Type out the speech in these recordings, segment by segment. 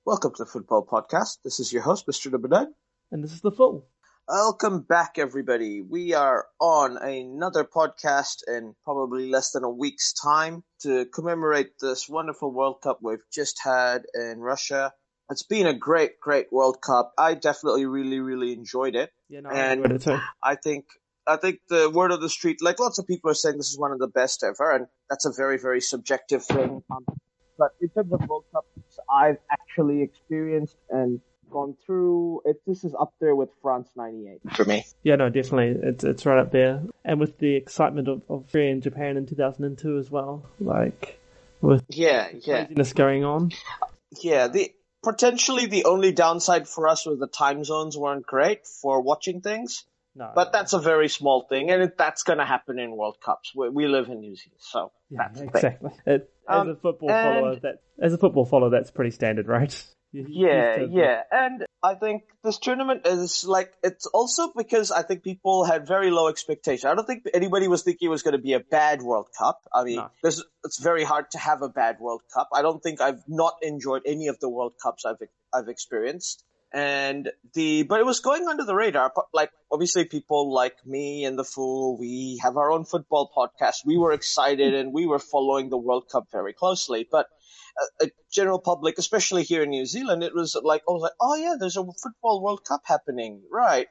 Welcome to the Football Podcast. This is your host, Mr. Nabadad. And this is The Full. Welcome back, everybody. We are on another podcast in probably less than a week's time to commemorate this wonderful World Cup we've just had in Russia. It's been a great World Cup. I definitely really enjoyed it. Yeah, no, I enjoyed it too. I think the word of the street, like lots of people are saying this is one of the best ever, and that's a very subjective thing. But in terms of World Cups I've actually experienced and gone through, this is up there with France '98 for me. Yeah, no, definitely. It's right up there. And with the excitement of Korea and Japan in 2002 as well, like with craziness going on. Yeah, potentially the only downside for us was the time zones weren't great for watching things. No, but that's a very small thing, and that's going to happen in World Cups. We live in New Zealand, so that's exactly. As a football follower, that's pretty standard, right? Yeah. And I think this tournament is it's also because I think people had very low expectations. I don't think anybody was thinking it was going to be a bad World Cup. I mean, it's very hard to have a bad World Cup. I don't think I've not enjoyed any of the World Cups I've experienced. But it was going under the radar. Like, obviously people like me and The Fool, we have our own football podcast. We were excited and we were following the World Cup very closely. But a general public, especially here in New Zealand, it was like, oh yeah, there's a football World Cup happening. Right.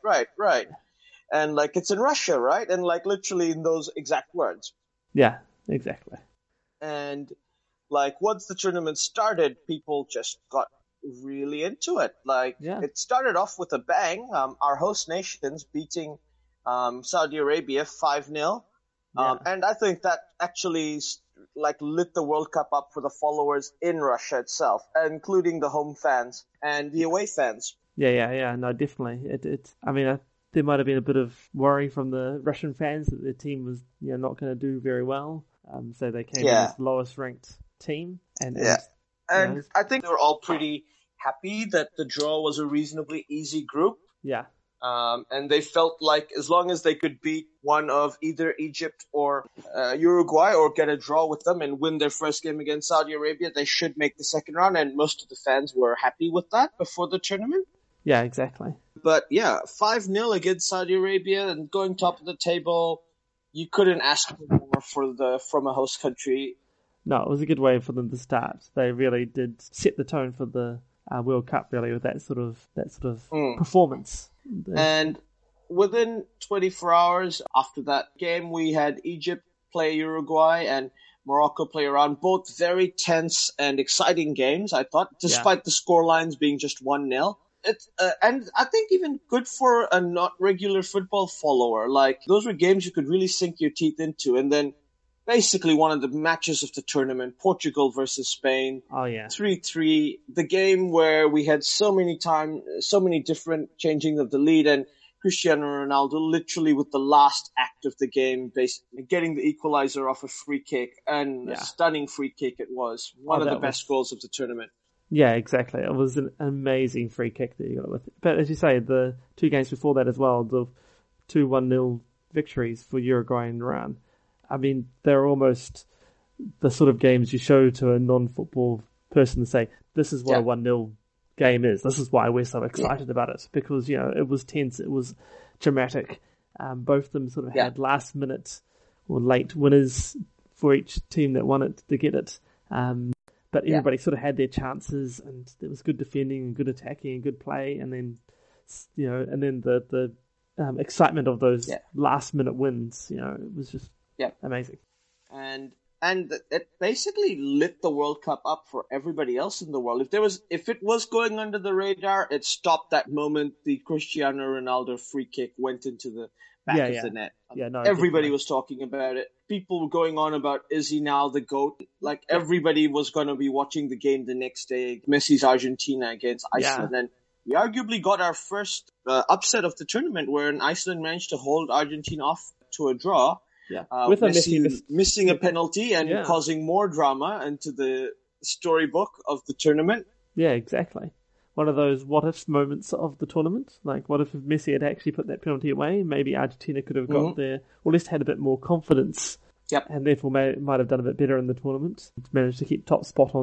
And it's in Russia, right? And literally in those exact words. Yeah, exactly. And once the tournament started, people just got really into it. It started off with a bang. Our host nations beating Saudi Arabia 5-0. And I think that actually lit the World Cup up for the followers in Russia itself, including the home fans and the away fans. Yeah. No, definitely. There might have been a bit of worry from the Russian fans that their team was not going to do very well. So they came in as the lowest ranked team. And I think they were all pretty happy that the draw was a reasonably easy group. Yeah. And they felt like as long as they could beat one of either Egypt or Uruguay or get a draw with them and win their first game against Saudi Arabia, they should make the second round. And most of the fans were happy with that before the tournament. Yeah, exactly. But 5-0 against Saudi Arabia and going top of the table, you couldn't ask for more from a host country. No, it was a good way for them to start. They really did set the tone for the World Cup, really, with that sort of performance. And within 24 hours after that game, we had Egypt play Uruguay and Morocco play around. Both very tense and exciting games, I thought, despite the scorelines being just 1-0. And I think even good for a not regular football follower. Those were games you could really sink your teeth into. And then basically one of the matches of the tournament, Portugal versus Spain. Oh, yeah. 3-3. The game where we had so many different changing of the lead, and Cristiano Ronaldo literally with the last act of the game, basically getting the equalizer off a free kick, and a stunning free kick it was. One of the best goals of the tournament. Yeah, exactly. It was an amazing free kick that you got with it. But as you say, the two games before that as well, the 2-1-0 victories for Uruguay and Iran. I mean, they're almost the sort of games you show to a non-football person to say, this is what a 1-0 game is. This is why we're so excited about it. Because, it was tense. It was dramatic. Both of them sort of had last minute or late winners for each team that won it to get it. But everybody sort of had their chances, and there was good defending and good attacking and good play. And then, the excitement of those last minute wins, it was just amazing. And it basically lit the World Cup up for everybody else in the world. If it was going under the radar, it stopped that moment the Cristiano Ronaldo free kick went into the back of the net. Everybody was talking about it. People were going on about, is he now the GOAT? Everybody was going to be watching the game the next day, Messi's Argentina against Iceland. And we arguably got our first upset of the tournament, where Iceland managed to hold Argentina off to a draw. Yeah, with Messi missing a penalty and causing more drama into the storybook of the tournament. Yeah, exactly. One of those what-if moments of the tournament. What if Messi had actually put that penalty away? Maybe Argentina could have got there, or at least had a bit more confidence. Yep. And therefore might have done a bit better in the tournament. Managed to keep top spot on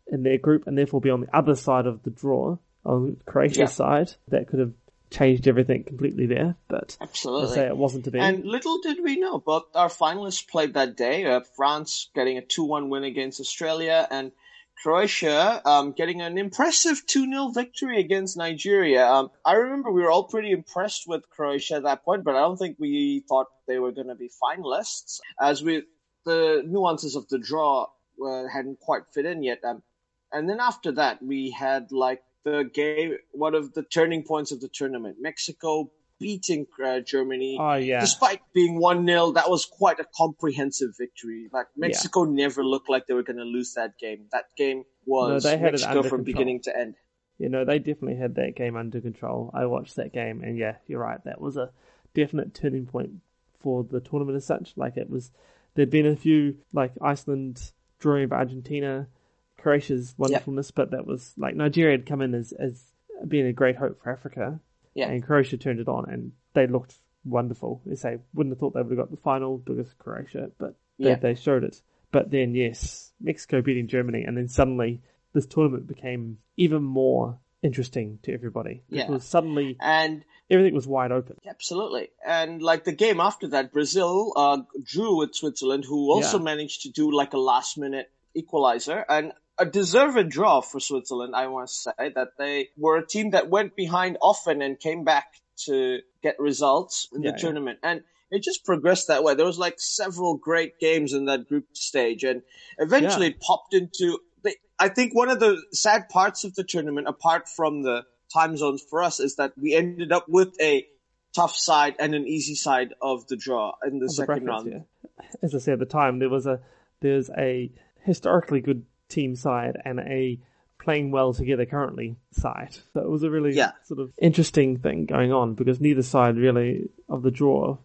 in their group and therefore be on the other side of the draw, on Croatia's side. That could have changed everything completely there, but absolutely, I say it wasn't to be. And little did we know, both our finalists played that day. France getting a 2-1 win against Australia, and Croatia getting an impressive 2-0 victory against Nigeria. I remember we were all pretty impressed with Croatia at that point, but I don't think we thought they were going to be finalists, as the nuances of the draw hadn't quite fit in yet. And then after that, we had the game, one of the turning points of the tournament, Mexico beating Germany. Oh, yeah. Despite being 1-0, that was quite a comprehensive victory. Mexico never looked like they were going to lose that game. That game was Mexico from beginning to end. They definitely had that game under control. I watched that game, and yeah, you're right. That was a definite turning point for the tournament as such. There'd been a few, Iceland drawing of Argentina, Croatia's wonderfulness, but that was Nigeria had come in as being a great hope for Africa, and Croatia turned it on, and they looked wonderful. They wouldn't have thought they would have got the final because of Croatia, but they showed it. But then, yes, Mexico beating Germany, and then suddenly this tournament became even more interesting to everybody. Because suddenly everything was wide open. Absolutely. And the game after that, Brazil drew with Switzerland, who also managed to do a last-minute equalizer, and a deserved draw for Switzerland, I must say, that they were a team that went behind often and came back to get results in the tournament. And it just progressed that way. There was several great games in that group stage, and eventually it popped into I think one of the sad parts of the tournament, apart from the time zones for us, is that we ended up with a tough side and an easy side of the draw in the second round. Yeah. As I said at the time, there's a historically good team side and a playing well together currently side. So it was a really sort of interesting thing going on, because neither side really of the draw,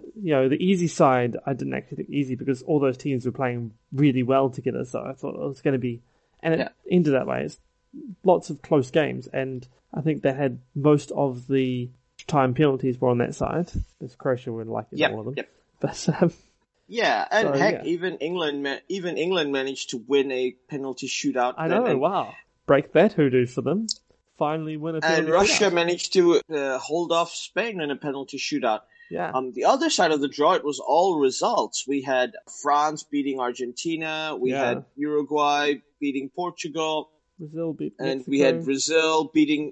the easy side, I didn't actually think easy because all those teams were playing really well together. So I thought it was going to be, and it ended that way. It's lots of close games, and I think they had most of the time penalties were on that side, because Croatia were all of them. Yep. But even England managed to win a penalty shootout. I know, wow. Break that hoodoo for them. Finally win a penalty And Russia managed to hold off Spain in a penalty shootout. Yeah. The other side of the draw, it was all results. We had France beating Argentina. We had Uruguay beating Portugal. Brazil beat Mexico. And we had Brazil beating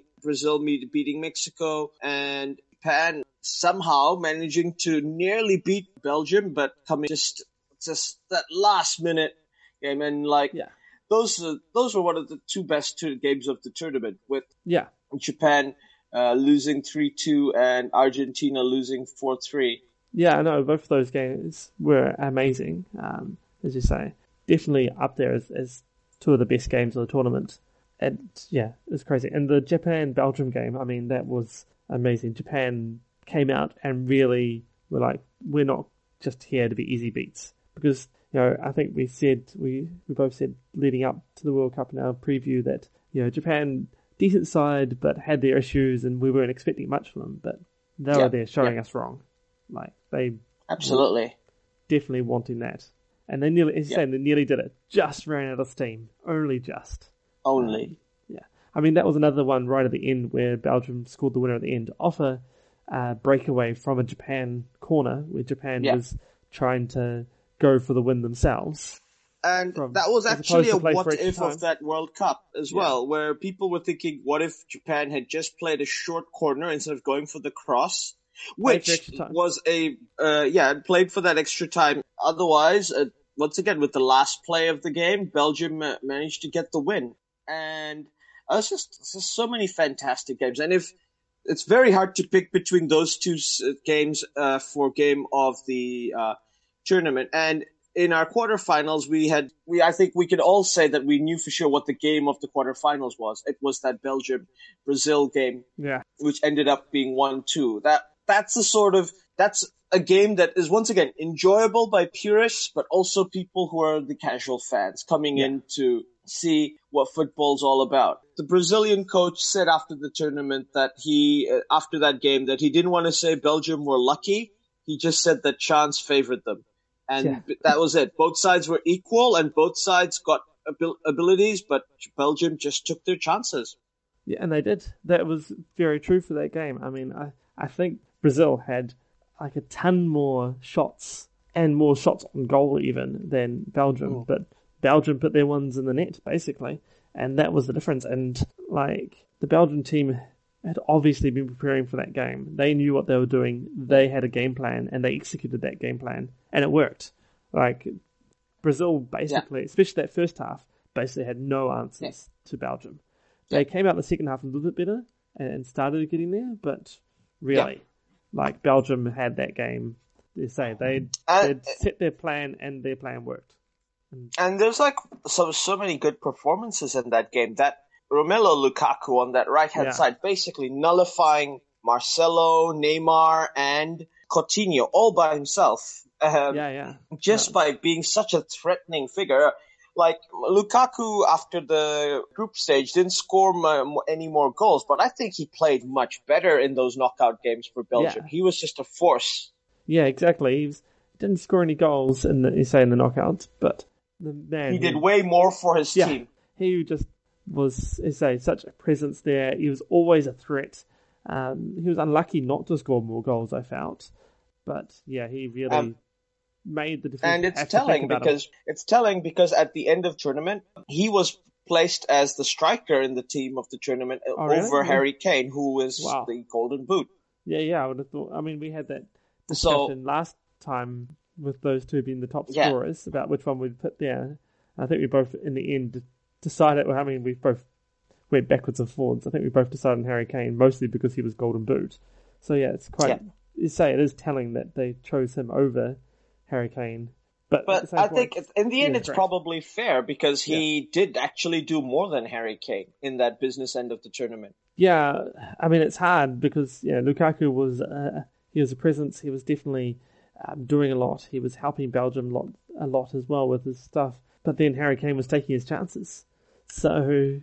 Mexico, and Japan somehow managing to nearly beat Belgium, but coming just that last minute game. And those were one of the two best games of the tournament, with Japan losing 3-2 and Argentina losing 4-3. Yeah, I know, both of those games were amazing, as you say. Definitely up there as two of the best games of the tournament. And it's crazy. And the Japan-Belgium game, I mean, that was amazing. Japan came out and really were like, we're not just here to be easy beats. Because, I think we both said leading up to the World Cup in our preview that, Japan, decent side, but had their issues, and we weren't expecting much from them. But they were there showing us wrong. They absolutely definitely wanting that. And they nearly, as you say, they nearly did it. Just ran out of steam. Only just. Only. I mean, that was another one right at the end where Belgium scored the winner at the end off a breakaway from a Japan corner, where Japan was trying to go for the win themselves. And that was actually a what-if of that World Cup as well, where people were thinking, what if Japan had just played a short corner instead of going for the cross? Which was played for that extra time. Otherwise, once again, with the last play of the game, Belgium managed to get the win. And it's just so many fantastic games. And it's very hard to pick between those two games for game of the tournament. And in our quarterfinals, I think we could all say that we knew for sure what the game of the quarterfinals was. It was that Belgium-Brazil game, which ended up being 1-2. That's a game that is, once again, enjoyable by purists, but also people who are the casual fans coming in to see what football's all about. The Brazilian coach said after the tournament that after that game, that he didn't want to say Belgium were lucky. He just said that chance favored them. And that was it. Both sides were equal, and both sides got abilities, but Belgium just took their chances. Yeah, and they did. That was very true for that game. I mean, I think Brazil had like a ton more shots and more shots on goal even than Belgium, but Belgium put their ones in the net basically, and that was the difference. And like the Belgian team had obviously been preparing for that game. They knew what they were doing. They had a game plan and they executed that game plan, and it worked. Like Brazil basically, especially that first half, basically had no answers to Belgium. They came out the second half a little bit better and started getting there, but really, like Belgium had that game. They say they'd set their plan and their plan worked. And there's like so many good performances in that game. That Romelu Lukaku on that right-hand side, basically nullifying Marcelo, Neymar, and Coutinho all by himself. Just by being such a threatening figure. Like, Lukaku, after the group stage, didn't score any more goals, but I think he played much better in those knockout games for Belgium. Yeah. He was just a force. Yeah, exactly. He didn't score any goals in the knockouts, but the man... He did way more for his team. He just was, such a presence there. He was always a threat. He was unlucky not to score more goals, I felt. But, yeah, he really... made the defense. And it's telling because at the end of tournament, he was placed as the striker in the team of the tournament over Harry Kane, who was the Golden Boot. Yeah, I would have thought. I mean, we had that discussion last time with those two being the top scorers about which one we'd put there. I think we both, in the end, decided. Well, I mean, we both went backwards and forwards. I think we both decided on Harry Kane, mostly because he was Golden Boot. So yeah, it's quite. You say it is telling that they chose him over Harry Kane. But I think in the end it's probably fair because he did actually do more than Harry Kane in that business end of the tournament. Yeah, I mean it's hard because Lukaku was he was a presence. He was definitely doing a lot. He was helping Belgium a lot as well with his stuff. But then Harry Kane was taking his chances. So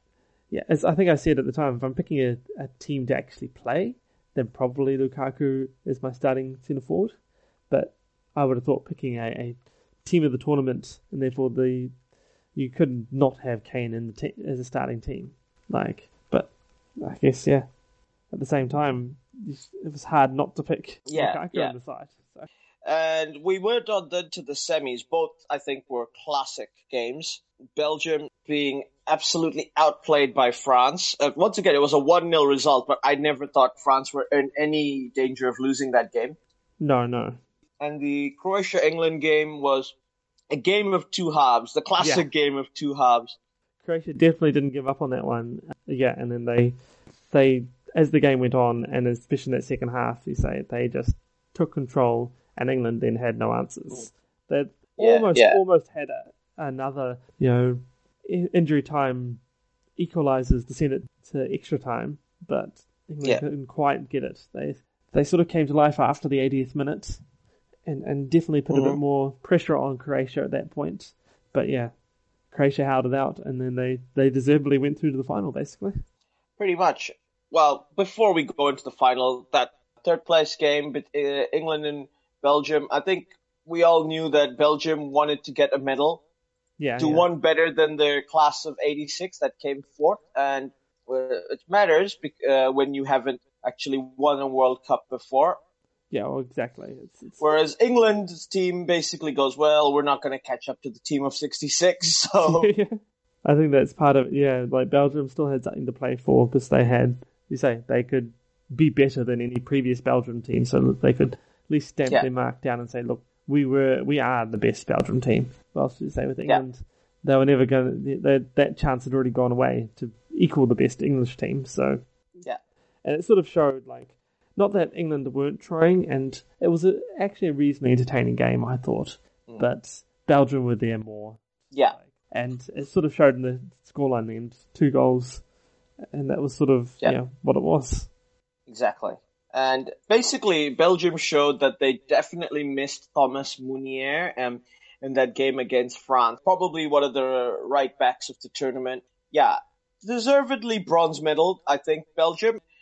as I think I said at the time, if I'm picking a team to actually play, then probably Lukaku is my starting centre forward. But I would have thought picking a team of the tournament, and therefore you could not have Kane in the as a starting team. But I guess at the same time, it was hard not to pick Lukaku on the side. So. And we went on then to the semis. Both I think were classic games. Belgium being absolutely outplayed by France. Once again, it was a 1-0 result, but I never thought France were in any danger of losing that game. No. And the Croatia-England game was a game of two halves, the classic game of two halves. Croatia definitely didn't give up on that one. And then they as the game went on, and especially in that second half, they just took control, and England then had no answers. They almost had another, injury time equalizers to send it to extra time, but England couldn't quite get it. They sort of came to life after the 80th minute. And definitely put a bit more pressure on Croatia at that point. But Croatia held it out, and then they deservedly went through to the final, basically. Pretty much. Well, before we go into the final, that third place game between England and Belgium, I think we all knew that Belgium wanted to get a medal. One better than their class of 86 that came fourth. And it matters when you haven't actually won a World Cup before. Yeah, well, exactly. Whereas England's team basically goes, well, we're not going to catch up to the team of 66, so... I think that's part of it, like Belgium still had something to play for because they could be better than any previous Belgium team, so that they could at least stamp their mark down and say, look, we are the best Belgium team. What else do you say with England? They were never going to... That chance had already gone away to equal the best English team, so... Yeah. And it sort of showed, not that England weren't trying, and it was actually a reasonably entertaining game, I thought. But Belgium were there more. Yeah. And it sort of showed in the scoreline then, 2 goals, and that was sort of what it was. Exactly. And basically, Belgium showed that they definitely missed Thomas Meunier in that game against France. Probably one of the right backs of the tournament. Yeah. Deservedly bronze medal, I think, Belgium.